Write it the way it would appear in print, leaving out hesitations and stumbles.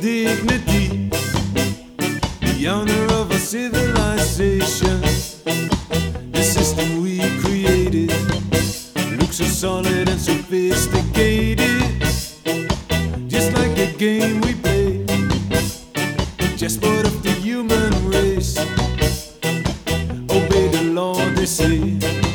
dignity, the honor of our civilization. The system we created looks so solid and sophisticated, just like a game we play, chessboard of the human race. Obey the law, they say.